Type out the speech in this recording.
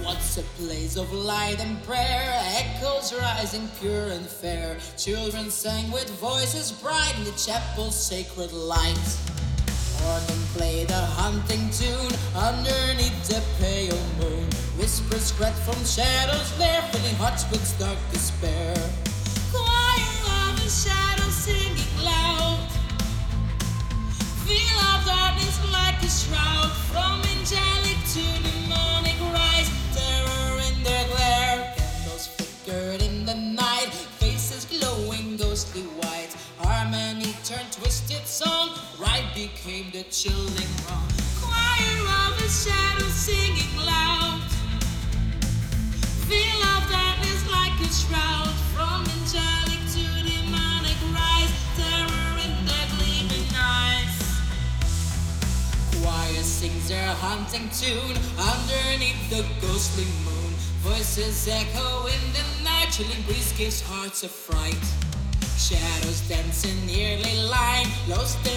What's a place of light and prayer? Echoes rising pure and fair. Children sang with voices bright in the chapel's sacred light. Organ played a hunting tune underneath the pale moon. Whispers spread from shadows there, filling hearts with dark despair. Choir of the shadows singing loud. Feel of darkness like a shroud. From angelic to demonic rise. Terror in their glare. Candles flickered in the night. Faces glowing ghostly white. Harmony turned twisted song. Right became the chilling wrong. Choir of the shadows singing loud. Feel of darkness like a shroud. From angelic to demonic rise. Terror in their gleaming eyes. Choir sings their hunting tune underneath the ghostly moon. Voices echo in the night. Chilling breeze gives hearts a fright. Shadows dance in eerie line, lost their